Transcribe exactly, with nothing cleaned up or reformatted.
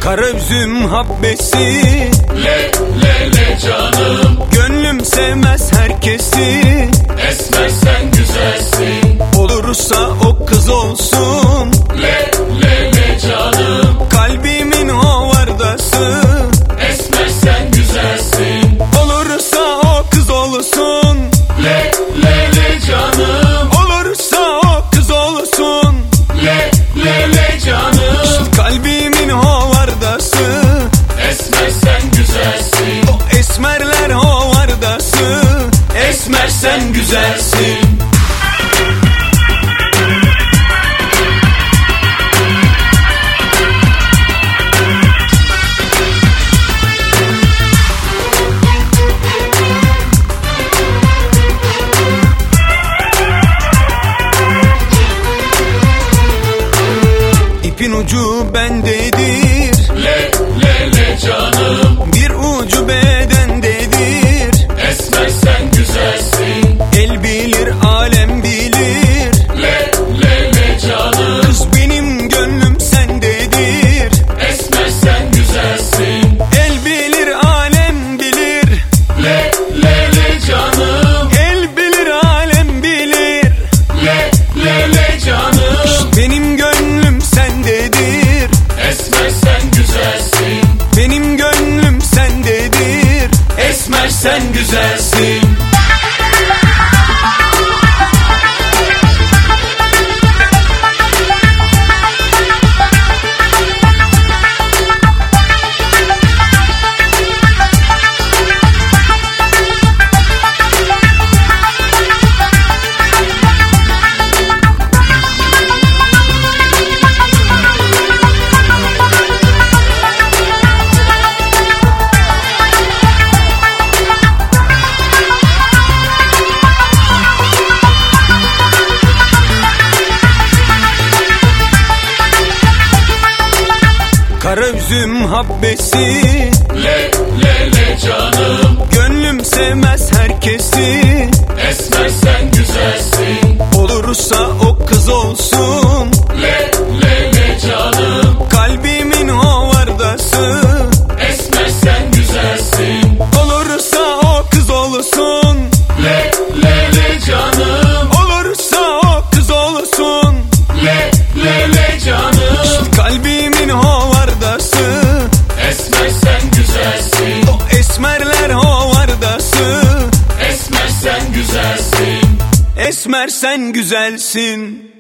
Kara üzüm habbesi, le le le canım. Gönlüm sevmez herkesi, Esmer sen güzelsin. olursa o kız olsun, Le le le canım. kalbimin hovardası. Esmer sen güzelsin. Olursa o kız olsun, Le le le canım. olursa o kız olsun, Le le le canım. kalbimin hovardası. Esmer sen güzelsin. O esmerler hovardası. Esmer sen güzelsin. İpin ucu bendedir, Le le le canım. bir ucu bedendedir. Esmer sen güzelsin. El bilir, alem bilir, Le le le canım. kız benim gönlüm sendedir. Esmer sen güzelsin. El bilir, alem bilir, Le le le canım. el bilir, alem bilir, Le le le canım. benim gönlüm sendedir. Esmer sen güzelsin. Benim gönlüm sendedir. Esmer sen güzelsin. Kara üzüm habbesi, Le le le canım. gönlüm sevmez herkesi. Esmer sen güzelsin. Olursa o kız olsun, Le le le canım. kalbimin hovardası. Esmer sen güzelsin. Olursa o kız olsun, Le le le canım. olursa o kız olsun, Le le le canım. kalbimin hovardası. Esmer sen güzelsin. O esmerler hovardası. Esmer sen güzelsin. Esmer sen güzelsin.